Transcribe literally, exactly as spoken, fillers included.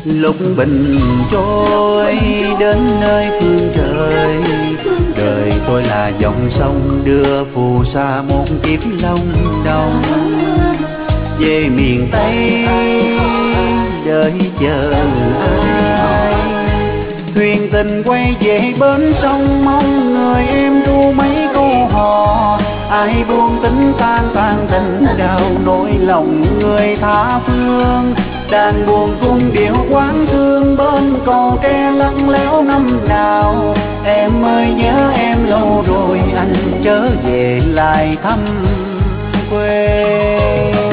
Lúc bình trôi đến nơi phương trời, đời tôi là dòng sông đưa phù sa một kiếp long đồng. Về miền Tây đợi chờ ai, thuyền tình quay về bến sông, mong người em ru mấy câu hò. Ai buông tính tan tan tình đau, nỗi lòng người tha phương. Đàn buồn cung điệu quán thương, bên cầu tre lặng lẽo năm nào. Em ơi nhớ em lâu rồi, anh chớ về lại thăm quê.